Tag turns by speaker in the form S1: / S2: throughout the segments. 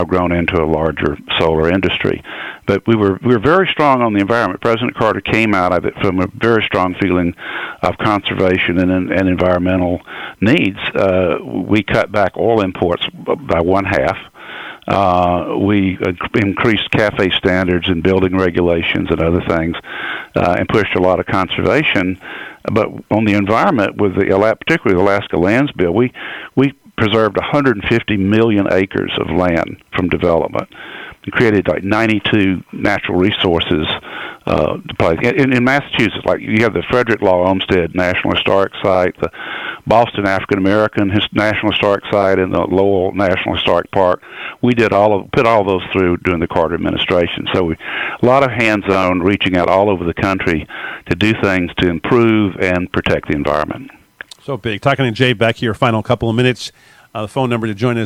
S1: grown into a larger solar industry. But we were very strong on the environment. President Carter came out of it from a very strong feeling of conservation and environmental needs. We cut back oil imports by one half. We increased CAFE standards and building regulations and other things, and pushed a lot of conservation. But on the environment, with particularly the Alaska Lands Bill, we preserved 150 million acres of land from development and created like 92 natural resources to play. In Massachusetts, like you have the Frederick Law Olmsted National Historic Site, the Boston African American National Historic Site, and the Lowell National Historic Park. We put all those through during the Carter administration. So a lot of hands-on, reaching out all over the country to do things to improve and protect the environment.
S2: So big. Talking to Jay Beck here, final couple of minutes. The phone number to join us,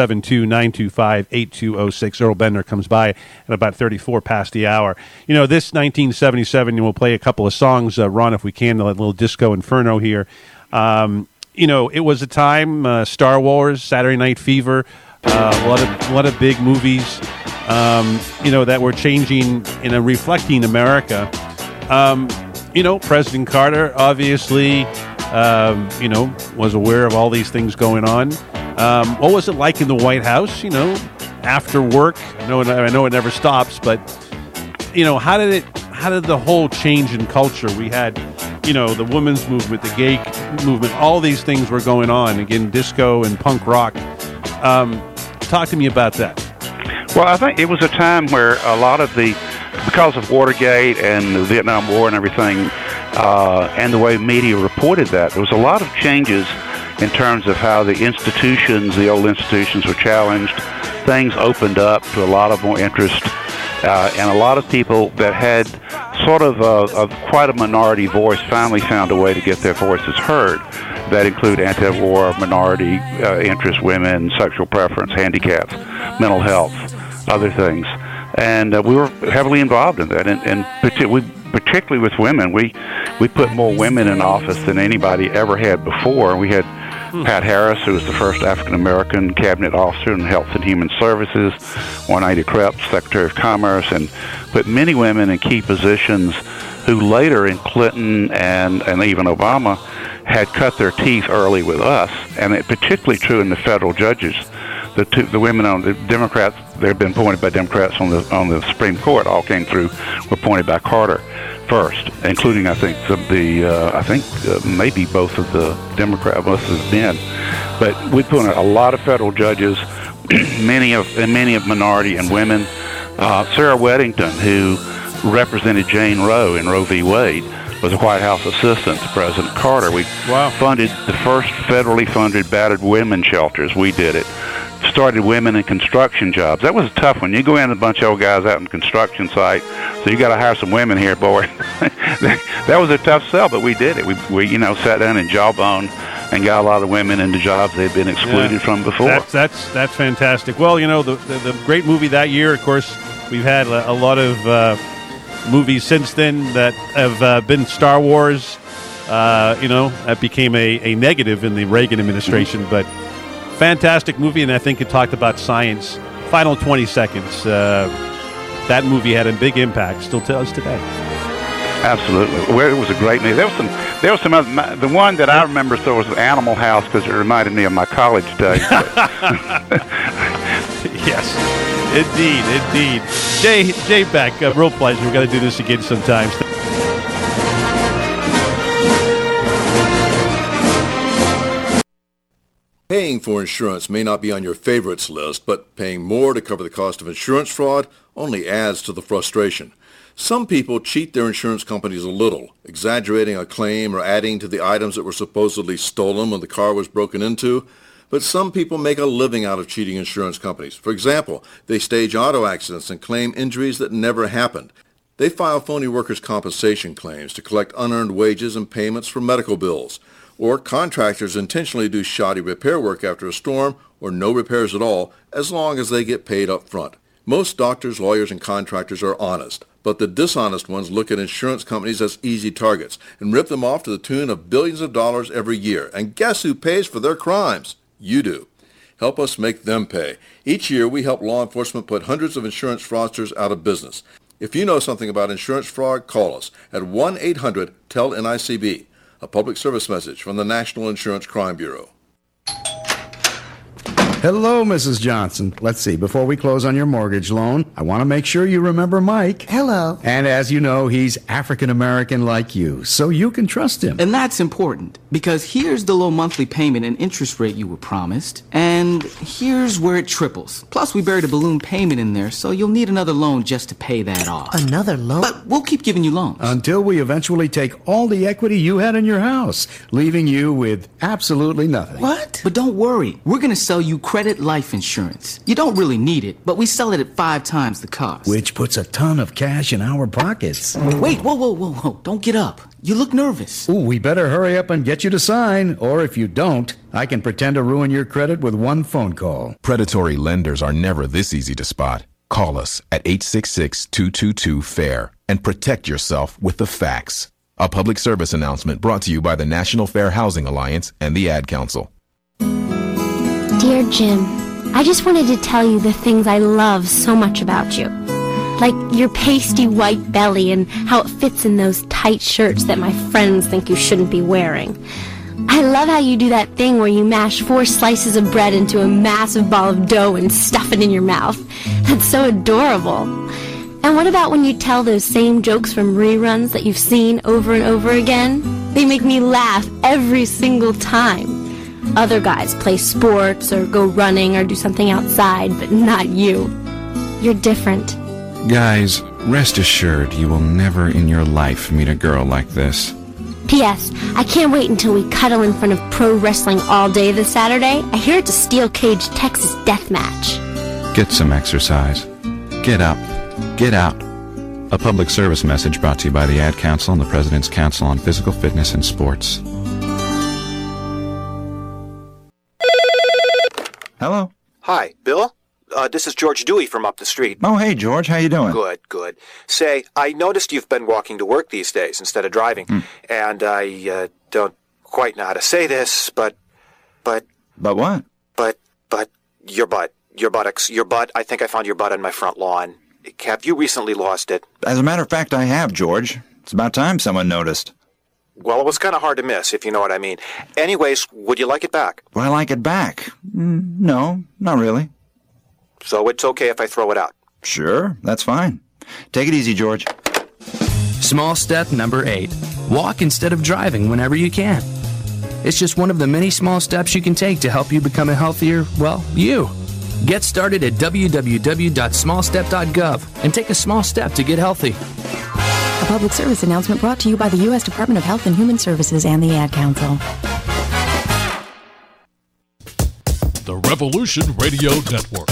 S2: 772-925-8206. Earl Bender comes by at about 34 past the hour. You know, this 1977, and we'll play a couple of songs, Ron, if we can, a little disco inferno here. You know, it was a time, Star Wars, Saturday Night Fever, a lot of big movies, you know, that were changing and reflecting America. You know, President Carter, obviously, you know, was aware of all these things going on. What was it like in the White House, you know, after work? I know it never stops, but, you know, how did the whole change in culture? We had, you know, the women's movement, the gay movement, all these things were going on. Again, disco and punk rock. Talk to me about that.
S1: Well, I think it was a time where a lot of because of Watergate and the Vietnam War and everything, and the way media reported that, there was a lot of changes in terms of how the old institutions were challenged. Things opened up to a lot of more interest, and a lot of people that had sort of quite a minority voice finally found a way to get their voices heard. That include anti-war, minority interest, women, sexual preference, handicaps, mental health, other things. And we were heavily involved in that, and particularly with women. We put more women in office than anybody ever had before. We had Pat Harris, who was the first African-American cabinet officer in Health and Human Services, Juanita Krebs, Secretary of Commerce, and put many women in key positions who later in Clinton and even Obama had cut their teeth early with us, and it's particularly true in the federal judges. The women on the Democrats, they've been appointed by Democrats on the Supreme Court, all came through, were appointed by Carter first, including I think maybe both of the Democrats, most of the men. But we put in a lot of federal judges, many of minority and women. Sarah Weddington, who represented Jane Roe in Roe v. Wade, was a White House assistant to President Carter. We funded the first federally funded battered women shelters. We did it. Started women in construction jobs. That was a tough one. You go in a bunch of old guys out in the construction site, so you got to hire some women here, boy. That was a tough sell, but we did it. We sat down and jawbone and got a lot of women into jobs they'd been excluded from before.
S2: That's fantastic. Well, you know, the great movie that year, of course, we've had a lot of movies since then that have been Star Wars. You know, that became a negative in the Reagan administration, but fantastic movie, and I think it talked about science. Final 20 seconds. That movie had a big impact, still to us today.
S1: Absolutely. Well, it was a great movie. There was some other, the one that I remember so was Animal House, because it reminded me of my college days.
S2: Yes, indeed. Jay Beck, a real pleasure. We've got to do this again sometime.
S3: Paying for insurance may not be on your favorites list, but paying more to cover the cost of insurance fraud only adds to the frustration. Some people cheat their insurance companies a little, exaggerating a claim or adding to the items that were supposedly stolen when the car was broken into. But some people make a living out of cheating insurance companies. For example, they stage auto accidents and claim injuries that never happened. They file phony workers' compensation claims to collect unearned wages and payments for medical bills. Or contractors intentionally do shoddy repair work after a storm, or no repairs at all, as long as they get paid up front. Most doctors, lawyers, and contractors are honest, but the dishonest ones look at insurance companies as easy targets and rip them off to the tune of billions of dollars every year. And guess who pays for their crimes? You do. Help us make them pay. Each year, we help law enforcement put hundreds of insurance fraudsters out of business. If you know something about insurance fraud, call us at 1-800-TEL-NICB. A public service message from the National Insurance Crime Bureau.
S4: Hello, Mrs. Johnson. Let's see. Before we close on your mortgage loan, I want to make sure you remember Mike.
S5: Hello.
S4: And as you know, he's African-American like you, so you can trust him.
S5: And that's important, because here's the low monthly payment and interest rate you were promised, and here's where it triples. Plus, we buried a balloon payment in there, so you'll need another loan just to pay that off.
S6: Another loan?
S5: But we'll keep giving you loans.
S4: Until we eventually take all the equity you had in your house, leaving you with absolutely nothing.
S5: What? But don't worry. We're going to sell you credit life insurance. You don't really need it, but we sell it at 5 times the cost.
S4: Which puts a ton of cash in our pockets.
S5: Wait, whoa. Don't get up. You look nervous.
S4: Ooh, we better hurry up and get you to sign, or if you don't, I can pretend to ruin your credit with one phone call.
S7: Predatory lenders are never this easy to spot. Call us at 866-222-FAIR and protect yourself with the facts. A public service announcement brought to you by the National Fair Housing Alliance and the Ad Council.
S8: Dear Jim, I just wanted to tell you the things I love so much about you. Like your pasty white belly and how it fits in those tight shirts that my friends think you shouldn't be wearing. I love how you do that thing where you mash 4 slices of bread into a massive ball of dough and stuff it in your mouth. That's so adorable. And what about when you tell those same jokes from reruns that you've seen over and over again? They make me laugh every single time. Other guys play sports or go running or do something outside, but not you. You're different.
S9: Guys, rest assured you will never in your life meet a girl like this.
S8: P.S. I can't wait until we cuddle in front of pro wrestling all day this Saturday. I hear it's a steel cage Texas death match.
S9: Get some exercise. Get up. Get out. A public service message brought to you by the Ad Council and the President's Council on Physical Fitness and Sports.
S10: Hello?
S11: Hi, Bill? This is George Dewey from up the street.
S10: Oh, hey, George. How you doing?
S11: Good. Say, I noticed you've been walking to work these days instead of driving. And I don't quite know how to say this, but...
S10: But what?
S11: But your butt. Your butt. I think I found your butt on my front lawn. Have you recently lost it?
S10: As a matter of fact, I have, George. It's about time someone noticed.
S11: Well, it was kind of hard to miss, if you know what I mean. Anyways, would you like it back?
S10: Would I like it back? No, not really.
S11: So it's okay if I throw it out?
S10: Sure, that's fine. Take it easy, George.
S12: Small step number 8. Walk instead of driving whenever you can. It's just one of the many small steps you can take to help you become a healthier, you. Get started at www.smallstep.gov and take a small step to get healthy.
S13: A public service announcement brought to you by the U.S. Department of Health and Human Services and the Ad Council.
S14: The Revolution Radio Network.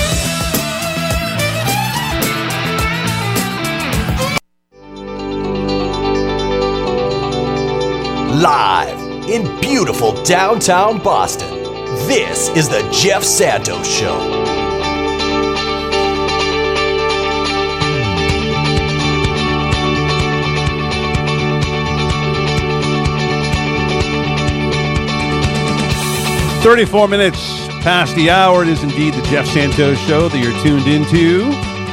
S15: Live in beautiful downtown Boston, this is the Jeff Santos Show.
S2: "34 minutes past the hour. It is indeed the Jeff Santos Show that you're tuned into.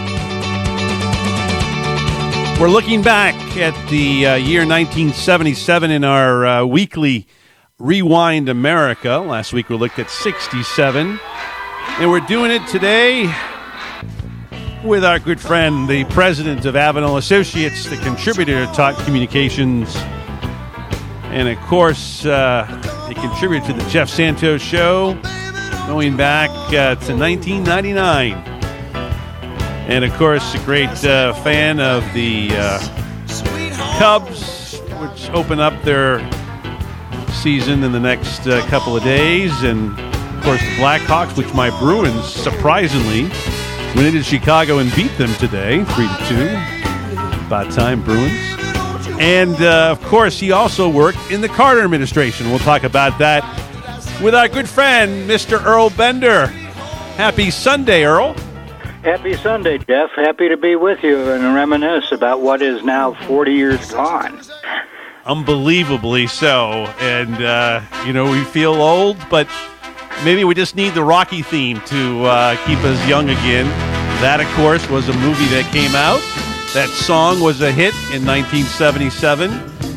S2: We're looking back at the year 1977 in our weekly Rewind America. Last week we looked at 67. And we're doing it today with our good friend, the president of Avenel Associates, the contributor to Talk Communications, and of course, a contributor to the Jeff Santos Show, going back to 1999. And, of course, a great fan of the Cubs, which open up their season in the next couple of days. And, of course, the Blackhawks, which my Bruins, surprisingly, went into Chicago and beat them today, 3-2. About time, Bruins. And, of course, he also worked in the Carter administration. We'll talk about that with our good friend, Mr. Earl Bender. Happy Sunday, Earl.
S16: Happy Sunday, Jeff. Happy to be with you and reminisce about what is now 40 years gone.
S2: Unbelievably so. And, we feel old, but Maybe we just need the Rocky theme to keep us young again. That, of course, was a movie that came out. That song was a hit in 1977.